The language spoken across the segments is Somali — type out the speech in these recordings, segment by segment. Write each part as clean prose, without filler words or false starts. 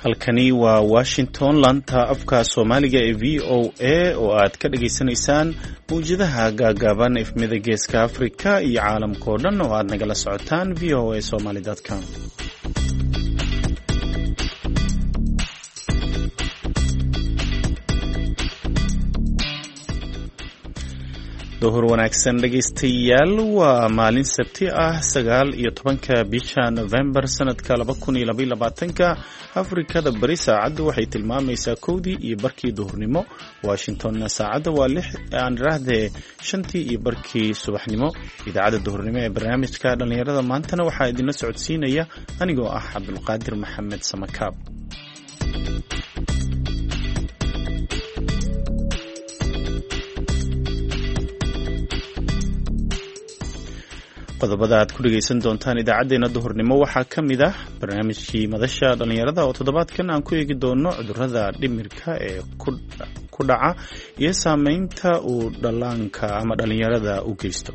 halkani waa Washington lanta afka Soomaaliga ee VOA oo aad ka dhageysanaysaan mawjadaha gaagaaban efmida geeska Afrika iyo caalamka oo dhan oo aad nagala socotaan voasomali.com. duhur wanaagsan dhageystayaal waa maalin sabti ah 19 bisha November sanadka 2022 Afrikada bari saacadu waxay tilmaamaysaa 1:00 duhurnimo Washingtonna saacada waa 5:00 subaxnimo idaacada duhurnimo ee barnaamijka dhalinyarada maantana waxaa idin socodsiinaya anigoo ah Cabdulqaadir Maxamed Samakaab. qodobada aad ku dhageysan doontaan idaacadeena duhurnimo waxaa ka mid ah barnaamijkii madasha dhalinyarada oo toddobaadkan aan ku eegi doono cudurrada dhimirka ee ku dhaca iyo saameynta uu dhallaanka ama dhalinyarada u geysto.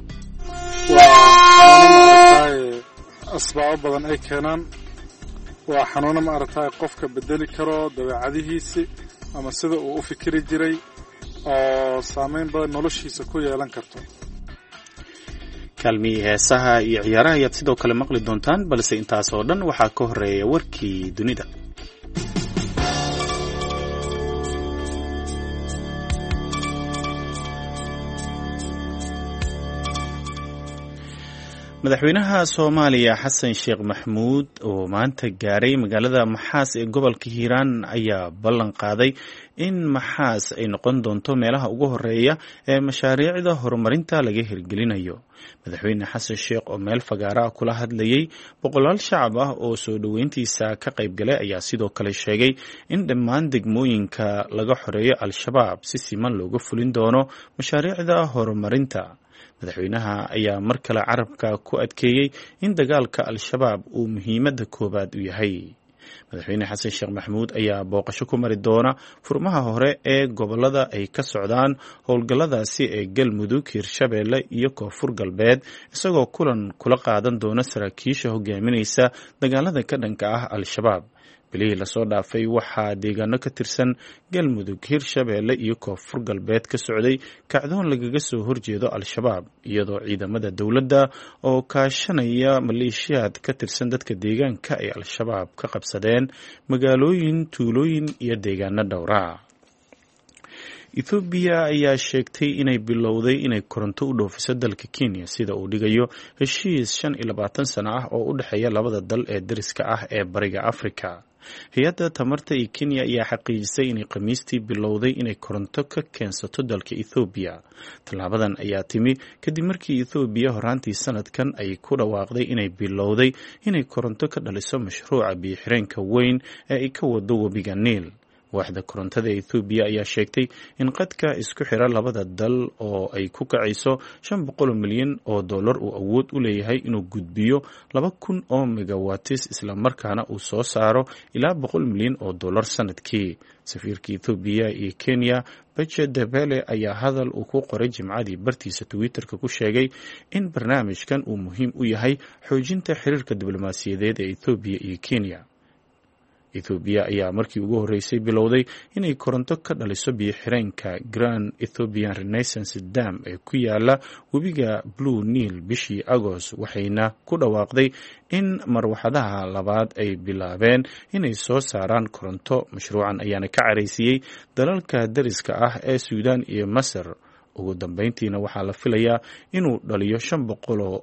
asbaabo badan ay keenaan waa xanuuno maaragtay qofka bedeli karo dabeecadihiisa ama sida uu u fikiri jiray oo saameyn badan noloshiisa ku yeelan karto. kaalmii heesaha iyo ciyaaraha ayaad sidoo kale maqli doontaan balse intaas oo dhan waxaa ka horeeya warkii dunida. madaxweynaha Soomaaliya Xasan Sheekh Maxamuud oo maanta gaaray magaalada Maxaas ee gobolka Hiiraan ayaa ballan qaaday in Maxaas ay noqon doonto meelaha ugu horeeya ee mashaariicda horumarinta laga hirgelinayo. madaxweyne Xasan Sheekh oo meel fagaara kula hadlayay boqolaal shacab ah oo soo dhaweyntiisa ka qayb galay ayaa sidoo kale sheegay in dhammaan degmooyinka laga xoreeyo al-shabaab si siman looga fulin doono mashaariicda horumarinta. madaxweynaha ayaa mar kale carabka ku adkeeyey in dagaalka al-shabaab uu muhiimadda koowaad u yahay. madaxweyne Xasan Sheekh Maxamuud ayaa booqasho ku mari doona furmaha hore ee gobolada ay ka socdaan howlgalladaasi ee Galmudug, Hirshabeelle iyo Koonfur Galbeed isagoo kulan kula qaadan doona saraakiisha hogaaminaysa dagaalada ka dhanka ah al-shabaab. bilihii lasoo dhaafay waxaa deegaano ka tirsan Galmudug, Hirshabeelle iyo Koonfur Galbeed ka socday kacdoon lagaga soo horjeedo al-shabaab iyadoo ciidamada dowladda oo kaashanaya maleeshiyaad ka tirsan dadka deegaanka ay al-shabaab ka qabsadeen magaalooyin, tuulooyin iyo deegaano dhowra. Ethiopia ayaa sheegtay inay bilowday inay koronto u dhoofiso dalka Kenya sida uu dhigayo heshiis 25 sano ah oo u dhexeeya labada dal ee dariska ah ee bariga Afrika. hay-adda tamarta ee Kenya ayaa xaqiijisay inay Khamiistii bilowday inay koronto ka keensato dalka Ethiopia. Tallaabadan ayaa timi kadib markii Ethiopia horaantii sanadkan ay ku dhawaaqday inay bilowday inay koronto ka dhaliso mashruuca biyo-xireenka weyn ee ay ka wado webiga Niil. waaxda korontada ee Ethiopia ayaa sheegtay in qadka isku xira labada dal oo ay ku kacayso $500 milyan uu awood u leeyahay inuu gudbiyo 2,000 oo megawatts isla markaana uu soo saaro ilaa $100 milyan sanadkii. safiirka Ethiopia iyo Kenya Bache Debele ayaa hadal uu ku qoray Jimcadii bartiisa Twitterka ku sheegay in barnaamijkan uu muhiim u yahay xoojinta xiriirka diblomaasiyadeed ee Ethiopia iyo Kenya. Ethiopia ayaa markii ugu horeysay bilowday inay koronto ka dhaliso biyo-xireenka Grand Ethiopian Renaissance Dam ee ku yaala webiga Blue Nile bishii Agost waxayna ku dhawaaqday in marwaxadaha labaad ay bilaabeen inay soo saaraan koronto. mashruucan ayaana ka caraysiyey dalalka dariska ah ee Suudaan iyo Masar. ugu dambeyntiina waxaa la filayaa inuu dhaliyo 500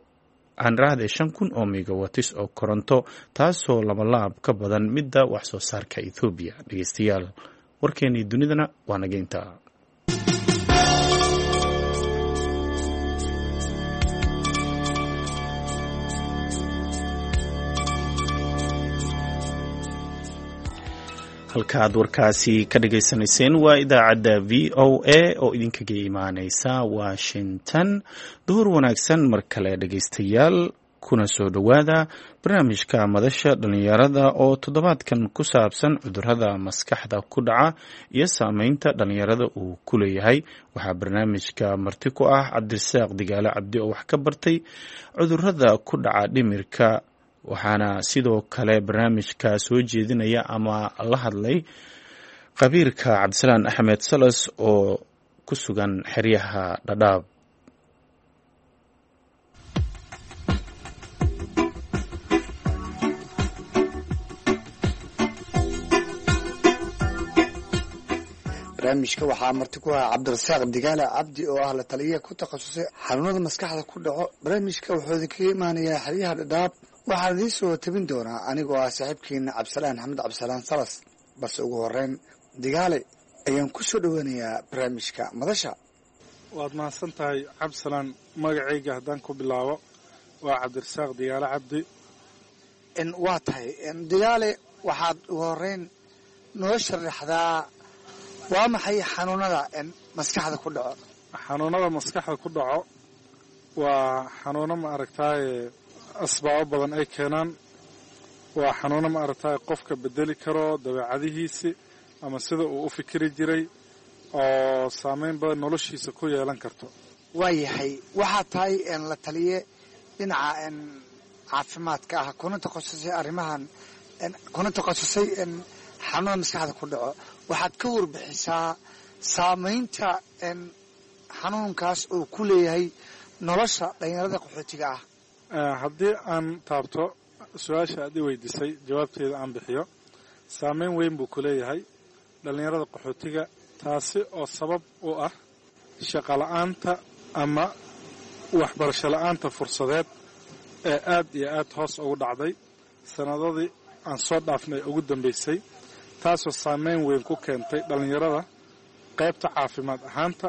oo megawatts oo koronto taasoo laab ka badan midda wax soo saarka Ethiopia. dhageystayaal warkeenii dunidana waa nageynta. halkaad warkaasi ka dhageysanayseen waa idaacadda VOA oo idinkaga imaaneysa Washington. duhur wanaagsan mar kale dhageystayaal, kuna soo dhowaada barnaamijka madasha dhalinyarada oo toddobaadkan ku saabsan cudurrada maskaxda ku dhaca iyo saameynta dhalinyarada uu ku leeyahay. waxaa barnaamijka marti ku ah Cabdirasaaq Digaale Cabdi oo wax ka bartay cudurrada ku dhaca dhimirka waxaana sidoo kale barnaamijka soo jeedinaya ama la hadlay khabiirka cabdisalaan axmed salas oo ku sugan xeryaha dhadhaab. barnaamijka waxaa marti ku ahaa cabdirasaaq digaale cabdi oo ah la taliya ku takhasusay xanuunada maskaxda ku dhaco. barnaamijka wuxuu idinkaga imaanayaa xeryaha dhadhaab. waxaan idiin soo tabin doonaa anigoo ah saaxiibkeena cabdisalaan axmed cabdisalaan salas, balse ugu horeyn digaale ayaan ku soo dhoweynayaa barnaamijka madasha. waad mahadsan tahay cabdisalaan. magacayga haddaan ku bilaabo waa cabdirasaaq digaale cabdi. waa tahay digaale, waxaad ugu horeyn noo sharaxdaa waa maxay xanuunada maskaxda ku dhaco? xanuunada maskaxda ku dhaco waa xanuuno ma aragtaaye asbaabo badan ay keenaan. waa xanuuno ma aragtaaye qofka bedeli karo dabeecadihiisi ama sida uu u fikiri jiray oo saameyn badan noloshiisa ku yeelan karto. waayahay, waxaa tahay la taliye dhinaca caafimaadka ah kuna takhasusay arrimahan, kuna takhasusay xanuunada maskaxda ku dhaco. waxaad ka warbixisaa saamaynta xanuunkaas uu ku leeyahay nolosha dhalinyarada qaxootiga ah. haddii aan taabto su-aasha aad i weydiisay, jawaabteeda aan bixiyo, saameyn weyn buu ku leeyahay dhalinyarada qaxootiga, taasi oo sabab u ah shaqola'aanta ama waxbarasho la'aanta fursadeed ee aad iyo aad hoos ugu dhacday sanadadii aan soo dhaafnay ugu dambaysay, taasoo saameyn weyn ku keentay dhallinyarada qaybta caafimaad ahaanta,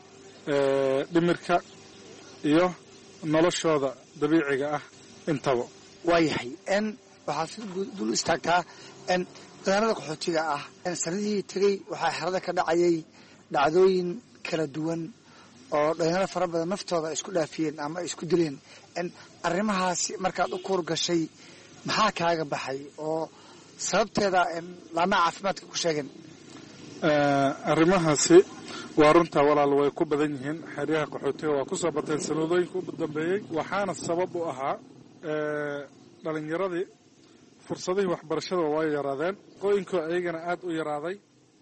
dhimirka iyo noloshooda dabiiciga ah intaba. waayahay, waxaad si dul istaagtaa dhalinyarada qaxootiga ah. sanadihii tegey waxaa xerada ka dhacayay dhacdooyin kala duwan oo dhalinyaro fara badan naftooda ay isku dhaafiyeen ama ay isku dileen. arrimahaasi markaad u kuur gashay maxaa kaaga baxay oo sababteeda laamaha caafimaadka ku sheegeen? arrimahaasi waa runtaa walaal, way ku badan yihiin. xeryaha qaxootiga waa ku soo bateen sanadooyinka u dambeeyey, waxaana sabab u ahaa dhalinyaradii fursadihii waxbarashada waa yaraadeen, qooyinkoo ayagana aad u yaraaday.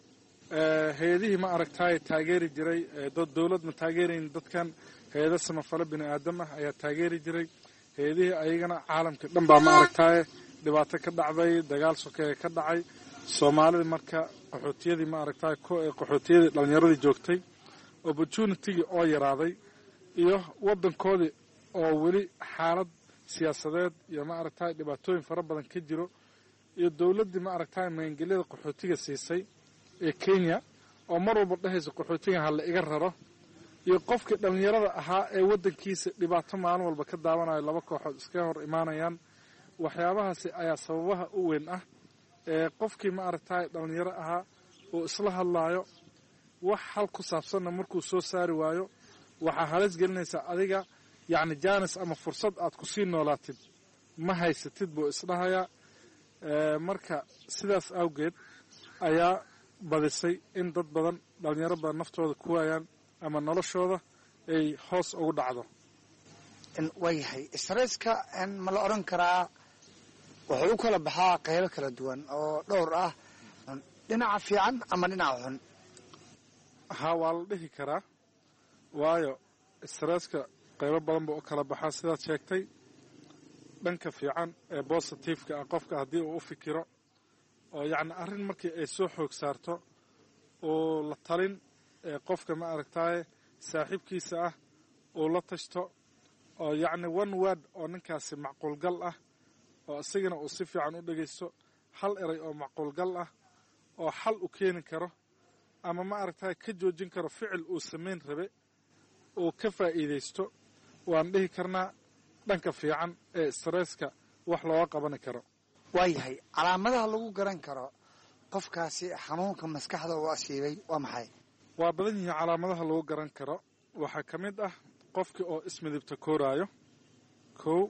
hay-adihii ma aragtaaye taageeri jiray, dowlad ma taageerayn dadkan, hay-ado samafalo bini aadam ah ayaa taageeri jiray. hay-adihii ayagana caalamka dhan baa ma aragtaaye dhibaato ka dhacday, dagaal sokeeye ka dhacay. soomaalida marka qaxootiyadii ma aragtaaye qaxootiyadii dhalinyaradii joogtay, opportunitygii oo yaraaday, iyo waddankoodii oo weli xaalad siyaasadeed iyo ma aragtaaye dhibaatooyin fara badan ka jiro, iyo dowladdii ma aragtaaye magangelyada qaxootiga siisay ee Kenya oo mar walba dhahaysa qaxootiga ha la iga raro, iyo qofkii dhallinyarada ahaa ee waddankiisa dhibaato maalin walba ka daawanayo, laba kooxood iska hor imaanayaan. waxyaabahaasi ayaa sababaha u weyn ah ee qofkii ma aragtaaye dhallinyaro ahaa uu isla hadlaayo, wax hal ku saabsanna markuu soo saari waayo, waxaa halis gelinaysaa adiga yacni jaanis ama fursad aad ku sii noolaatid ma haysatid buu isdhahayaa. marka sidaas awgeed ayaa badisay in dad badan dhalinyaro badan naftooda ku waayaan ama noloshooda ay hoos ugu dhacdo. waayahay, stresska ma la odhan karaa wuxuu u kala baxaa qaybo kala duwan oo dhowr ah, dhinaca fiican ama dhinaca xun? ha, waa la dhihi karaa, waayo stresska qaybo badan buu u kala baxaa sidaad sheegtay. dhanka fiican ee bositifeka ah, qofka haddii uu u fikiro oo yacni arrin markii ay soo xoog saarto oo la talin qofka ma aragtaaye saaxiibkiisa ah uu la tashto, oo yacni one word oo ninkaasi macquulgal ah, oo isagana uu si fiican u dhegaysto, hal eray oo macquulgal ah oo xal u keeni karo ama ma aragtaaye ka joojin karo ficil uu samayn rabe, uu ka faa'iidaysto, waan dhihi karnaa dhanka fiican ee stresska wax looga qaban karo. waayahay, calaamadaha lagu garan karo qofkaasi xanuunka maskaxda uu asiibay waa maxay? waa badan yihiin calaamadaha lagu garan karo. waxaa ka mid ah qofkii oo ismidibta kooraayo, kow,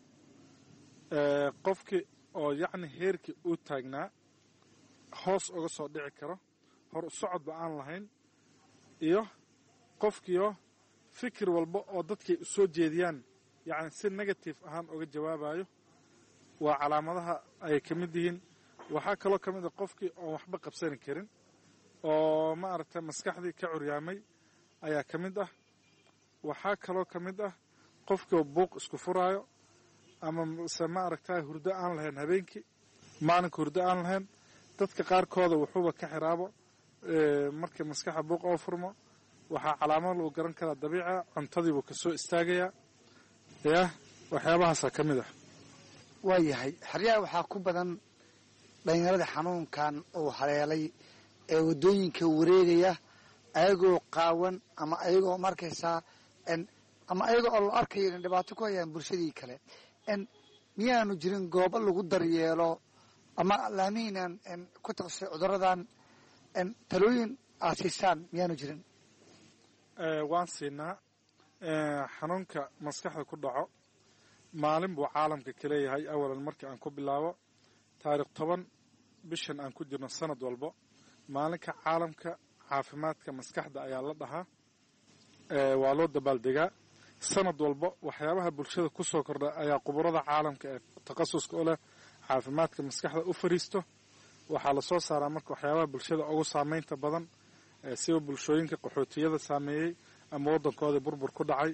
qofkii oo yacni heerkii uu taagnaa hoos uga soo dhici karo, hor u socodba aan lahayn, iyo qofkiioo fikir walba oo dadkay u soo jeediyaan yacni si negative ahaan uga jawaabayo, waa calaamadaha ay ka mid yihiin. waxaa kaloo ka mid ah qofkii oon waxba qabsani karin oo maaragtay maskaxdii ka curyaamay ayaa ka mid ah. waxaa kaloo ka mid ah qofkii buuq isku furaayo ama se maaragtay hurdo aan lahayn habeenkii maalinka hurdo aan lahayn. dadka qaarkooda wuxuuba ka xiraabo markii maskaxa buuq oo furmo. waxaa calaamad lagu garan karaa dabiica cuntadiibuu ka soo istaagayaa waxyaabahaasaa ka mid ah. waayahay xeryaha waxaa ku badan dhalinyarada xanuunkan uu haleelay ee waddooyinka wareegaya ayagoo qaawan ama ayagoo markaysaa ama ayagoo oo la arkayo inay dhibaato ku hayaan bulshadii kale. miyaanu jirin goobo lagu daryeelo ama laamihiinaan ku taqasay cuduradan talooyin aad siisaan miyaanu jirin? waan siinaa. xanuunka maskaxda ku dhaco maalin buu caalamka ka leeyahay. awalan markii aan ku bilaabo taariikh 10 bishan aan ku jirno sanad walbo maalinka caalamka caafimaadka maskaxda ayaa la dhahaa. waa loo dabaaldegaa sanad walbo. waxyaabaha bulshada ku soo kordha ayaa khubarada caalamka ee takhasuska u leh caafimaadka maskaxda u fariisto. waxaa la soo saaraa marka waxyaabaha bulshada ugu saamaynta badan sida bulshooyinka qaxootiyada saameeyey ama waddankoodii burbur ku dhacay.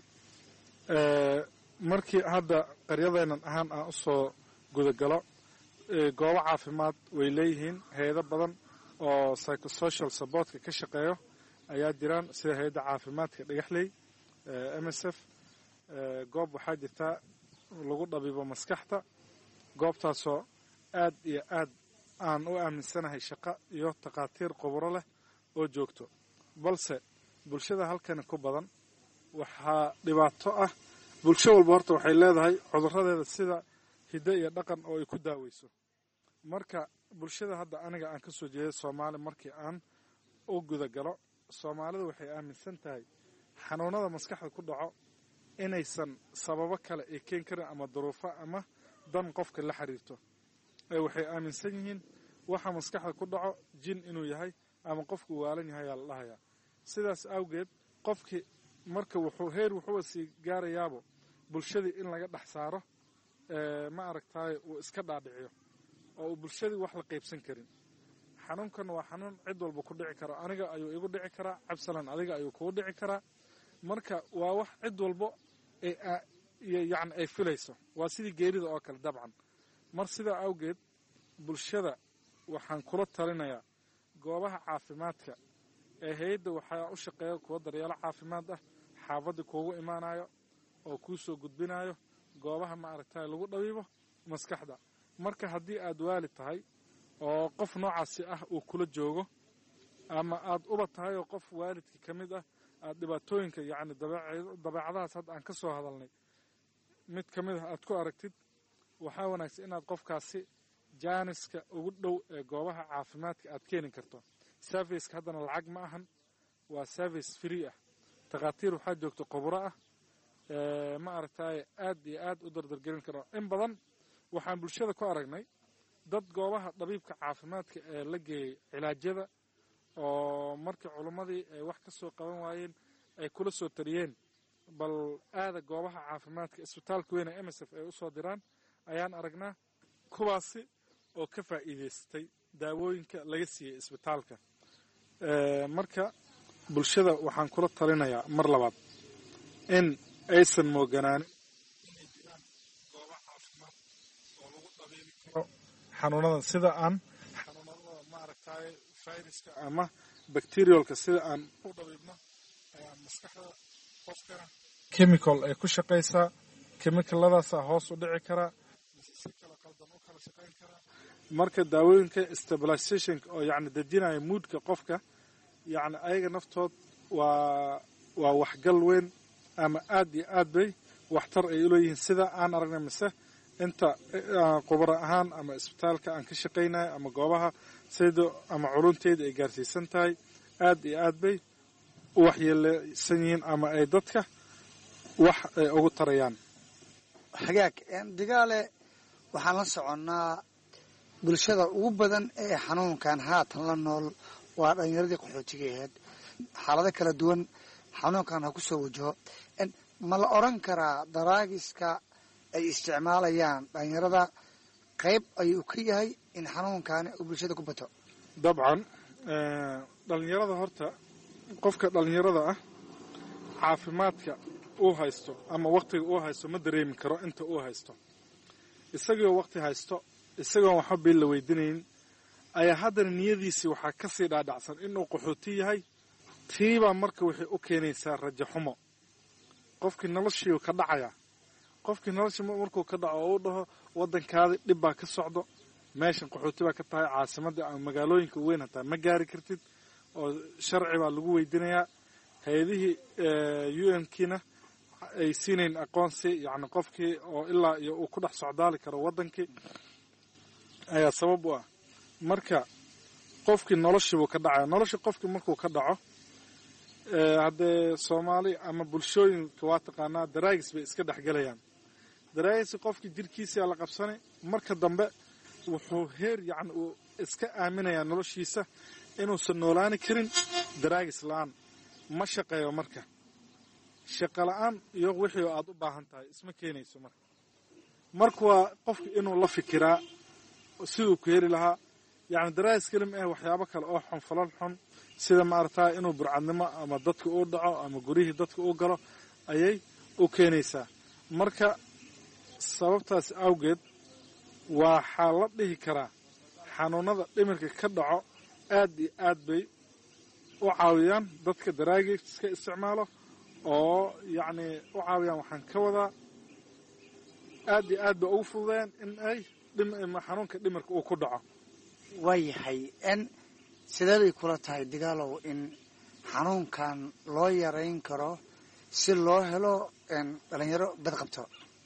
markii hadda qaryadeennan ahaan aan u soo gudagalo goobo caafimaad way leeyihiin. hay-ado badan oo psychosocial supportka ka shaqeeyo ayaa jiraan sida hay-adda caafimaadka dhagaxley MSF. goob waxaa jirtaa lagu dhabiibo maskaxda. goobtaasoo aad iyo aad aan u aaminsanahay shaqo iyo takhaatiir khuburo leh oo joogto. balse bulshada halkani ku badan waxaa dhibaato ah. bulsho walba horta waxay leedahay cuduradeeda sida hiddo iyo dhaqan oo ay ku daaweyso. marka bulshada hadda aniga aan ka soo jeeday Soomaali markii aan u gudagalo Soomaalida waxay aaminsan tahay xanuunada maskaxda ku dhaco inaysan sababo kale ay keen karin ama duruufo ama dan qofka la xiriirto. waxay aaminsan yihiin waxa maskaxda ku dhaco jin inuu yahay ama qofku waalan yahay ayaa la dhahayaa. sidaas awgeed qofkii marka wuxuu sii gaarayaabo bulshadii in laga dhex saaro ma aragtaay uu iska dhaadhiciyo oo uu bulshadii wax la qaybsan karin. xanuunkan waa xanuun cid walba ku dhici kara. aniga ayuu igu dhici karaa. cabsalan adiga ayuu kugu dhici karaa. marka waa wax cid walbo yani ay filayso. waa sidii geerida oo kale dabcan. mar sidaa awgeed bulshada waxaan kula talinayaa goobaha caafimaadka ee hay-adda waxaa u shaqeeya kuwa daryeelo caafimaad ah xaafadii kuugu imaanayo oo kuu soo gudbinayo goobaha ma aragtay lagu dhabiibo maskaxda. marka haddii aad waalid tahay oo qof noocaasi ah uu kula joogo ama aad uba tahay oo qof waalidkii ka mid ah aad dhibaatooyinka yacni dabeecadahaas hadda aan ka soo hadalnay mid ka mid ah aad ku aragtid waxaa wanaagsan inaad qofkaasi jaaniska ugu dhow ee goobaha caafimaadka aad keeni karto. serviceka haddana lacag ma ahan. waa service free ah. takhaatiir waxaa joogto khuburo ah ma aragtay aad iyo aad u dardargelin karo. in badan waxaan bulshada ku aragnay dad goobaha dhabiibka caafimaadka ee la geeyey cilaajyada oo markii culimmadii ay wax ka soo qaban waayeen ay kula soo tariyeen bal aada goobaha caafimaadka isbitaalka weyn ee MSF ay u soo diraan ayaan aragnaa. kuwaasi oo ka faa'iidaystay daawooyinka laga siiyey isbitaalka. marka bulshada waxaan kula talinayaa mar labaad in aysan mooganaanin inay jiraan goobaha caafimaad oo lagu dhabiibi karo xanuunadan sida aan xanuunada ma aragtay fayraska ama bacterialka sida aan u dhabiibno ayaa maskaxda qofkana chemical ay ku shaqaysaa. chemicaladaasa hoos u dhici karaa si kala qaldan u kala shaqayn karaa. marka daawooyinka stabilization oo yacni dejinaya moodka qofka yacni ayaga naftood waa waxgal weyn ama aad iyo aad bay waxtar ay u leeyihiin sida aan aragnay. mise inta khubaro ahaan ama isbitaalka aan ka shaqaynayo ama goobaha saydo ama culunteeda ay gaarsiisan tahay aad iyo aad bay u waxyeeleysan yihiin ama ay dadka wax ay ugu tarayaan. xagaag digaale waxaan la soconnaa bulshada ugu badan ee xanuunkan haatan la nool waa dhalinyaradii qaxootiga ahayd. xaalado kala duwan xanuunkan ha ku soo wajaho. ma la oran karaa daraagiska ay isticmaalayaan dhalinyarada qayb ayuu ka yahay in xanuunkaani uu bulshada ku bato? dabcan dhalinyarada horta qofka dhalinyarada ah caafimaadka uu haysto ama waqtiga uu haysto ma dareemi karo inta uu haysto. isagoo waqti haysto isagoon waxba bil la weydiinayn ayaa haddana niyadiisii waxaa ka sii dhaadhacsan inuu qaxooti yahay. tiibaa marka waxay u keenaysaa rajo xumo. qofkii noloshii ka dhacaya qofkii noloshii markuu ka dhaco oo uu dhaho waddankaada dhib baa ka socdo, meeshan qaxooti baa ka tahay, caasimadda ama magaalooyinka weyn hataa ma gaari kartid oo sharci baa lagu weydiinayaa. hay-adihii UN-kiina ay siinayn aqoonsi, yacni qofkii oo ilaa iyo uu ku dhex socdaali karo waddankii ayaa sabab u ah. marka qofkii noloshii buu ka dhacaya. noloshii qofkii markuu ka dhaco haddee Soomaali ama bulshooyinka waa taqaanaa daraagis bay iska dhexgelayaan. daraagisi qofkii jirkiisa la qabsanay marka dambe wuxuu heer yacni uu iska aaminayaa noloshiisa inuusan noolaani karin daraagis la'aan. ma shaqeeyo marka shaqo la'aan iyo wixii aad u baahan tahay isma keenayso. marka waa qofki inuu la fikiraa siduu ku heli lahaa. yacni daraagis kelim waxyaabo kale oo xun falal xun sida maaragtaa inuu burcadnimo ama dadka uu dhaco ama gurihii dadka uu galo ayay u keenaysaa. marka sababtaas awgeed waxaa la dhihi karaa xanuunada dhimirka ka dhaco aad iyo aad bay u caawiyaan dadka daraagiska isticmaalo oo yacni u caawiyaan. waxaan ka wadaa aad iyo aad bay ugu fududeen in ay xanuunka dhimirka uu ku dhaco. waayahay sidee bay kula tahay Digaalow in xanuunkan loo yarayn karo si loo helo dhalinyaro badqabto?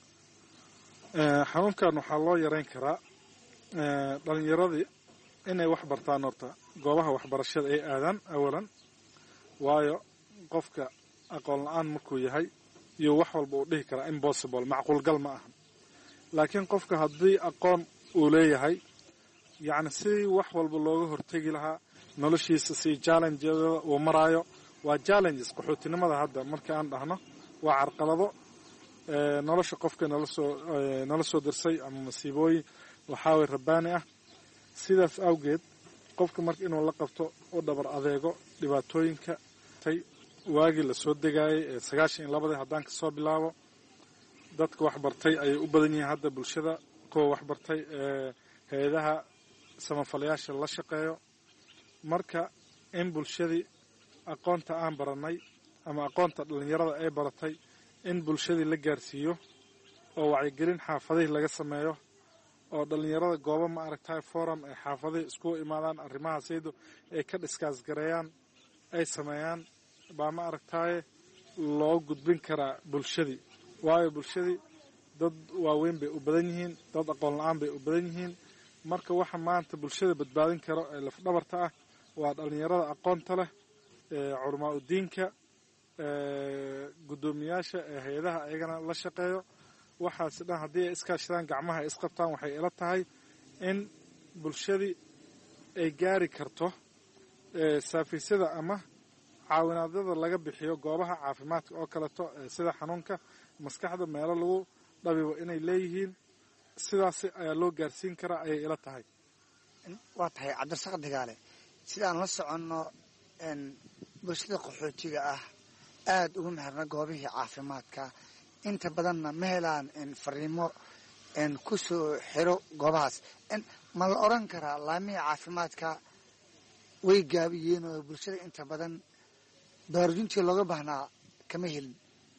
xanuunkan waxaa loo yarayn karaa dhalinyaradii inay wax bartaan. horta goobaha waxbarashada ay aadaan awalan, waayo qofka aqoon la'aan markuu yahay iyo wax walba uu dhihi karaa impossible, macquulgal ma ahan. laakiin qofka haddii aqoon uu leeyahay yacni si wax walba looga hortegi lahaa noloshiisa, si challengeada uu maraayo. waa challenges qaxootinimada hadda marka aan dhahno waa carqalado nolosha qofka nala soo dirsay ama masiibooyin waxaa way rabbaani ah. sidaas awgeed qofka marka inuu la qabto u dhabar adeego dhibaatooyinka waagii la soo degaayay 92 haddaan ka soo bilaabo dadka wax bartay ayay u badan yihiin hadda bulshada. kuwa wax bartay hay-adaha samafalayaasha la shaqeeyo. marka in bulshadii aqoonta aan baranay ama aqoonta dhalinyarada ay baratay in bulshadii la gaarsiiyo oo wacyigelin xaafadihii laga sameeyo oo dhalinyarada goobo ma aragtay forum ay xaafadihii isku imaadaan arrimaha saydo ay ka dhiskaas gareeyaan ay sameeyaan baa ma aragtay loo gudbin karaa bulshadii. waayo bulshadii dad waaweyn bay u badan yihiin, dad aqoon la'aan bay u badan yihiin. marka waxa maanta bulshada badbaadin karo ee laf dhabarta ah waa dhalinyarada aqoonta leh, culamaa u diinka, gudoomiyaasha hay'adaha ayagana la shaqeeyo. waxaas dhan haddii ay iskaashadaan gacmaha ay isqabtaan waxay ila tahay in bulshadii ay gaari karto saafiisyada ama caawinaadada laga bixiyo goobaha caafimaadka oo kaleeto sida xanuunka maskaxda meelo lagu dhabibo inay leeyihiin. sidaas ayaa loo gaarsiin karaa ayay ila tahay. waa tahay Cabdirasaaq Digaale, sidaan la soconno bulshada qaxootiga ah aad ugu meherna goobihii caafimaadka inta badanna ma helaan fariimo ku soo xiro goobahaas. ma la oran karaa laamiga caafimaadka way gaabiyeen oo bulshada inta badan baraarujintii looga baahnaa kama helin?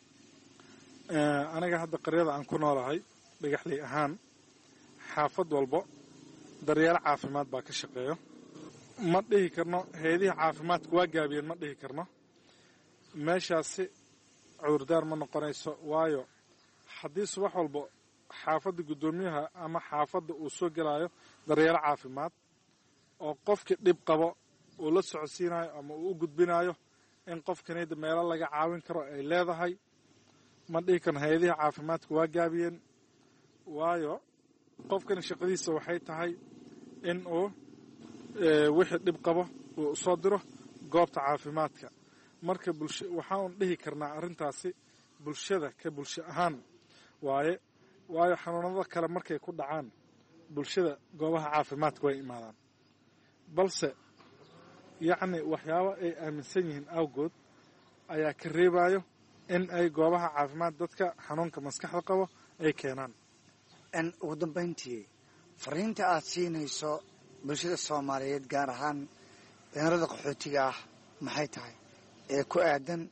aniga hadda qaryada aan ku noolahay dhagaxley ahaan xaafad walbo daryeel caafimaad baa ka shaqeeyo. ma dhihi karno hay'adaha caafimaadku waa gaabiyeen, ma dhihi karno. meeshaasi cudurdaar ma noqonayso, waayo haddii subax walbo xaafadda guddoomiyaha ama xaafadda uu soo gelaayo daryeel caafimaad oo qofkii dhib qabo uu la socodsiinayo ama uu u gudbinayo in qofkanayda meelo laga caawin karo ay leedahay, ma dhihi karno hay-adaha caafimaadku waa gaabiyeen. waayo qofkani shaqadiisa waxay tahay in uu wixii dhib qabo uu soo diro goobta caafimaadka. marka waxaan dhihi karnaa arrintaasi bulshada ka bulsho ahaan waayo xanuunada kale markay ku dhacaan bulshada goobaha caafimaadka way imaadaan balse yacni waxyaabo ay aaminsan yihiin awgood ayaa ka reebayo in ay goobaha caafimaad dadka xanuunka maskaxda qabo ay keenaan. ugu dambayntii fariinta aad siinayso bulshada Soomaaliyeed gaar ahaan dhalinyarada qaxootiga ah maxay tahay ee ku aadan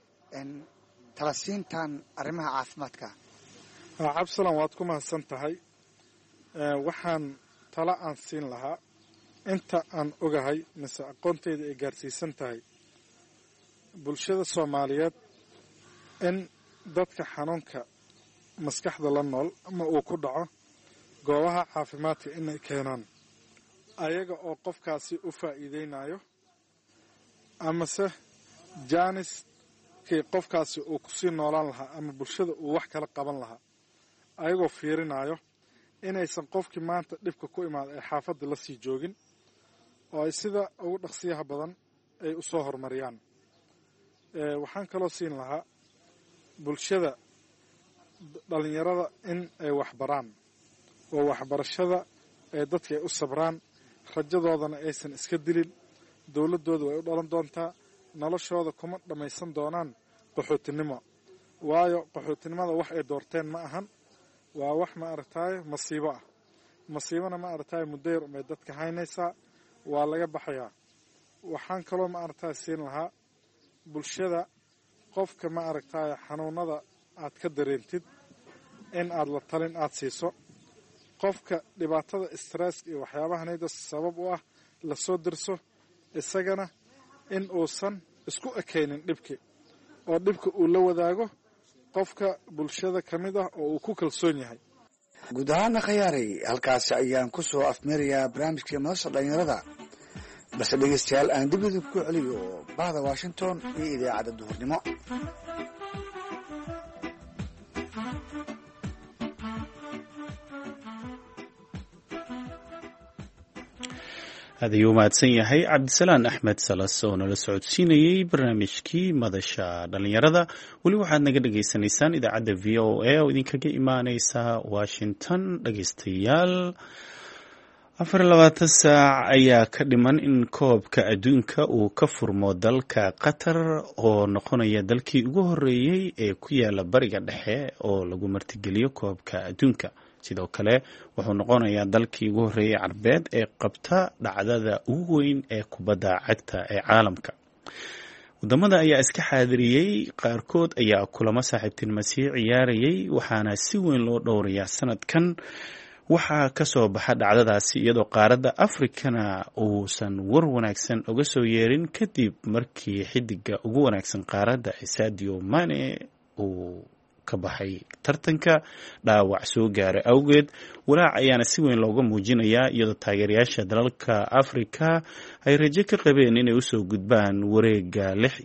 tala siintan arrimaha caafimaadka? Cabsalan waad ku mahadsan tahay. Waxaan tala aan siin lahaa inta aan ogahay mise aqoonteyda ay gaarsiisan tahay bulshada Soomaaliyeed in dadka xanuunka maskaxda la nool ama uu ku dhaco goobaha caafimaadka inay keenaan ayaga oo qofkaasi u faa'iideynayo amase jaanis kii qofkaasi uu ku sii noolaan lahaa ama bulshada uu wax kala qaban lahaa ayagoo fiirinayo inaysan qofkii maanta dhibka ku imaada ee xaafadda la sii joogin oo ay sida ugu dhaqsiyaha badan ay u soo horumariyaan. Waxaan kaloo siin lahaa bulshada dhalinyarada in ay waxbaraan oo waxbarashada ee dadka ay u sabraan rajadoodana aysan iska dilin. Dowladooda way u dhalan doontaa noloshooda kuma dhammaysan doonaan qaxootinimo waayo qaxootinimada wax ay doorteen ma ahan waa wax ma aragtay masiibo ah masiibana ma aragtay muddo yar umay dadka haynaysaa waa laga baxayaa. waxaan kaloo ma aragtay siin lahaa bulshada qofka ma aragtay xanuunada aad ka dareentid in aad la talin aad siiso qofka dhibaatada stress iyo waxyaabahanayda sabab u ah la soo dirso isagana in uusan isku ekaynin dhibki oo dhibka uu la wadaago qofka bulshada kamid ah oo uu ku kalsoon yahay. guud ahaana khayaaray halkaasi ayaan ku soo afmeerayaa barnaamijkii madasha dhalinyarada balse dhegeystayaal aan dib idinku ku celiyo bahda Washington iyo idaacadda duhurnimo. هذا يوم أتسن يحي عبد السلام أحمد سلاسون لسعود سيني برنامجكي مدشا دلنيردا ولي waxaad naga dhageysaneysaan idaacadda VOA oo idinka ka imaaneysa Washington dhageystayaal 24 saac ayaa ka dhiman in koobka adduunka uu ka furmo dalka Qatar oo noqonaya dalkii ugu horeeyay ee ku yaala bariga dhexe oo lagu martigeliyo koobka adduunka. sidoo kale wuxuu noqonayaa dalkii ugu horeeyay Carbeed ee qabta dhacdada ugu weyn ee kubadda cagta ee caalamka. wadamada ayaa iska xaadiriyay qaarkood ayaa kulamo saaxiibtinimo ciyaarayay waxaana si weyn loo dhowrayaa sanadkan waxaa ka soo baxa dhacdadaasi iyadoo qaaradda Afrikana uusan war wanaagsan uga soo yeerin kadib markii xidiga ugu wanaagsan qaaradda Sadio Mane uu ka baxay tartanka dhaawac soo gaaray awgeed. walaac ayaana si weyn looga muujinayaa iyadoo taageerayaasha dalalka Afrika ay rajo ka qabeen inay u soo gudbaan wareega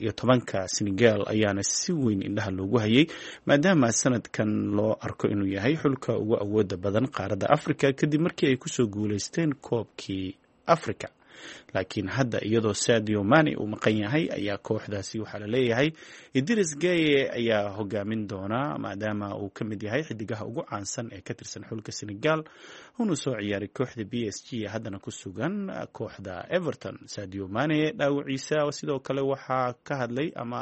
16 Senegal ayaana si weyn indhaha loogu hayay maadaama sanadkan loo arko inuu yahay xulka ugu awooda badan qaaradda Afrika kadib markii ay ku soo guuleysteen koobkii Afrika. laakiin hadda iyadoo Sadio Mane uu maqan yahay ayaa kooxdaasi waxa la leeyahay Idris Gueye ayaa hogaamin doona maadaama uu ka mid yahay xidigaha ugu caansan ee ka tirsan xulka Senegal uu soo ciyaaray kooxda PSG haddana ku sugan kooxda Everton. Sadio Mane dhaawaciisa sidoo kale waxaa ka hadlay ama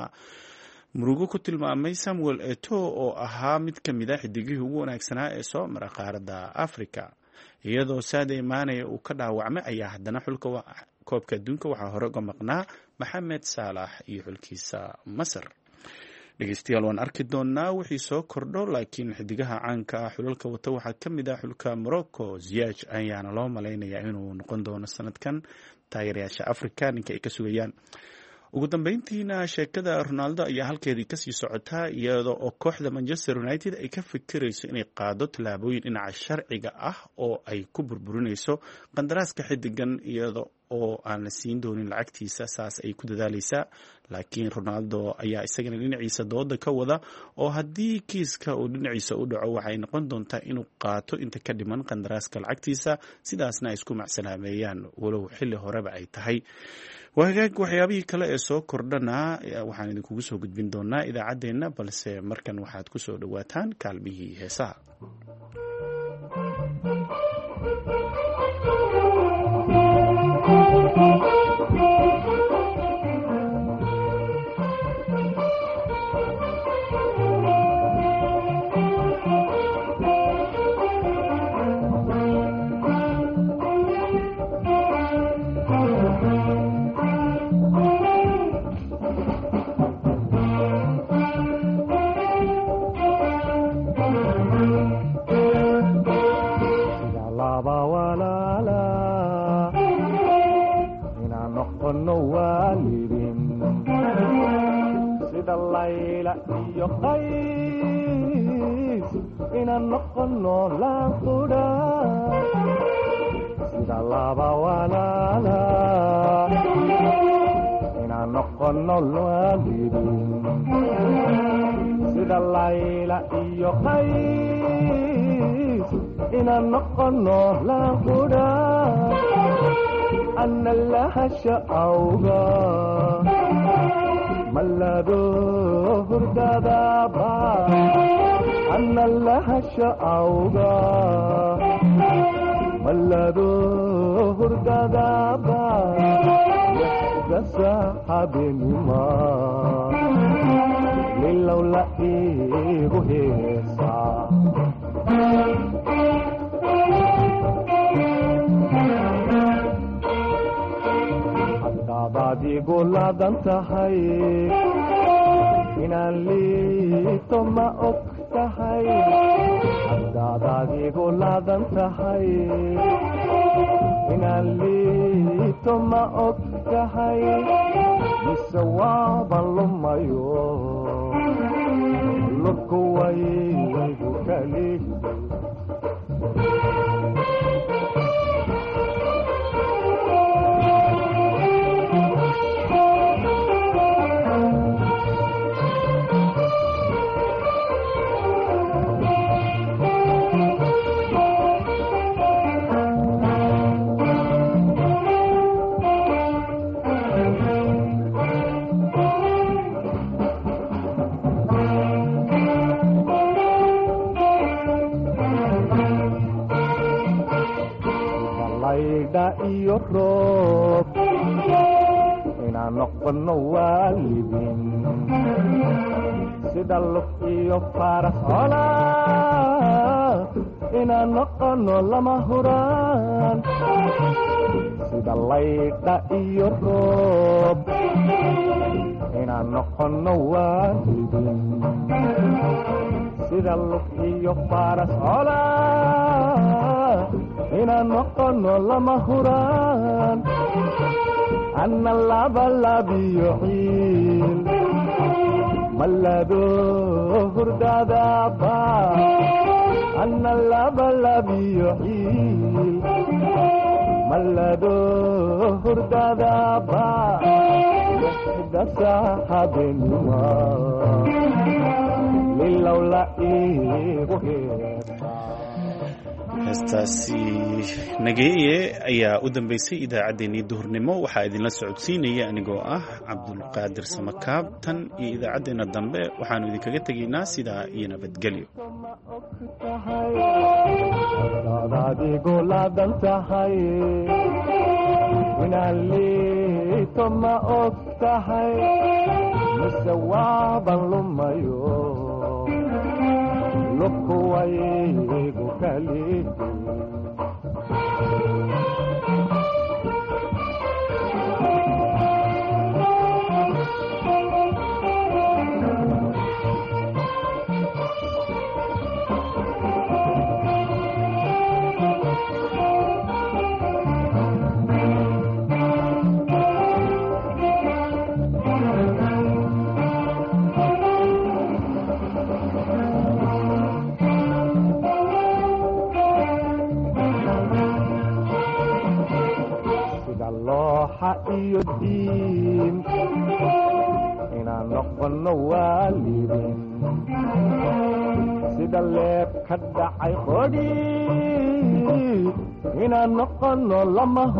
murugo ku tilmaamay Samuel Eto'o oo ahaa mid ka mid ah xidigihii ugu wanaagsanaa ee soo mara qaaradda Afrika. iyadoo Sadio Mane uu ka dhaawacmay ayaa haddana xulka koobka adduunka waxaa hore uga maqnaa Mohamed Salah iyo xulkiisa Masar. dhegeystayaal waan arki doonaa wixii soo kordho laakiin xidigaha caanka ah xulalka wata waxaa ka mid ah xulka Morocco. Ziyech ayaana loo maleynayaa inuu noqon doono sanadkan taageerayaasha Afrika ninka ay ka sugayaan. ugu dambeyntiina sheekada Ronaldo ayaa halkeedii kasii socotaa iyadoo oo kooxda Manchester United ay ka fikirayso inay qaado tallaabooyin dhinaca sharciga ah oo ay ku burburinayso qandaraaska xidigan iyadoo oo aan la siin doonin lacagtiisa saas ay ku dadaalaysaa. laakiin Ronaldo ayaa isagana dhinaciisa dooda ka wada oo haddii kiiska uu dhinaciisa u dhaco waxay noqon doontaa inuu qaato inta ka dhiman qandaraaska lacagtiisa sidaasna ay isku macsalaameeyaan walow xilli horeba ay tahay. wagaag waxyaabihii kale ee soo kordhana waxaan idinkugu soo gudbin doonaa idaacadeena balse markan waxaad ku soo dhawaataan kaalmihii heesaha. noqono waalidin sida layla iyo qays inaan noqono laanqudha sida laba walaala inaan noqono waalidin sida layla iyo qays inaan noqono laanqudha ana lahasha awga malado hurdadaba ana lahasha awga malado hurdadaba yasdasa habinima lilawla igu heesa haddaad igu laadan tahay inaan liito ma og tahay haddaad igu laadan tahay inaan liito ma og tahay mise waaban lumayo lubku waygu kali iyo roob inaan noqono waalidin sida lug iyo faras cola inaan noqono lama huraan sida laydha iyo roob inaan noqono waalidin sida lug iyo faras cola inaan noqono lama huraan ana labalabiyo xiil malado hurdadaba ana labalabiyo xiil malado hurdadaba yasdasa habinima lilawla igu heesa heestaasi nageeye ayaa u dambeysay idaacaddeenii duhurnimo waxaa idinla socodsiinaya anigoo ah cabdulqaadir samakaab tan iyo idaacaddeenna dambe waxaanu idinkaga tegaynaa sidaa iyo nabadgelyo adigu laadan tahay inaan liito ma og tahay mise waaban lumayo lubku waygu kali iyo diin inaan noqono waalidin sida leeb ka dhacay qodhi inaan noqono lama